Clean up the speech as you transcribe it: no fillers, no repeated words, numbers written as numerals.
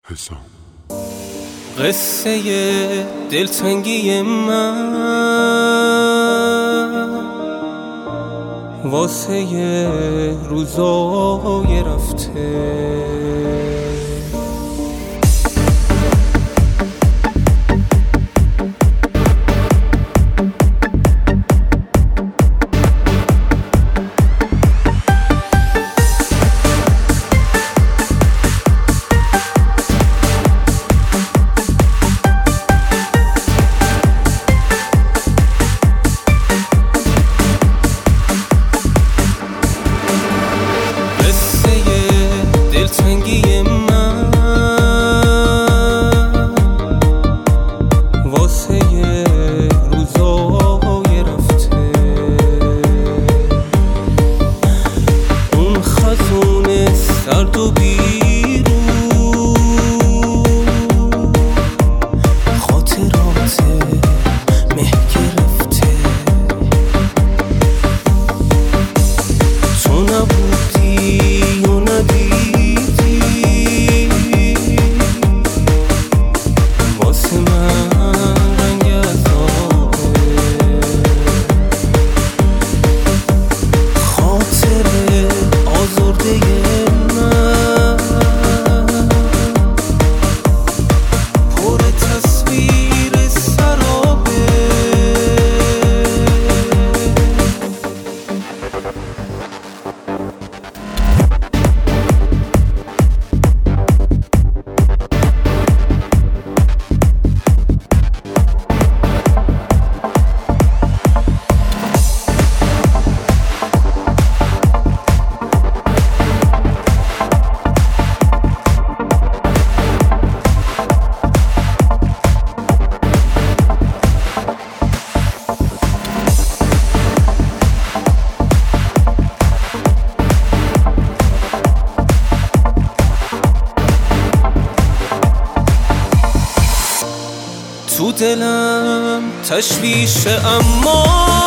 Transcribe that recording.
حسام. قصه دلتنگی من واسه روزای رفته، دلتنگی من واسه روزای رفته، اون خزون سرد و بیرون خاطرات مه گرفته، تو نبودی و ندیدی واسه من رنگ عذابه، خاطر آزرده من پر تصویر سرابه. تو دلم تشویشه اما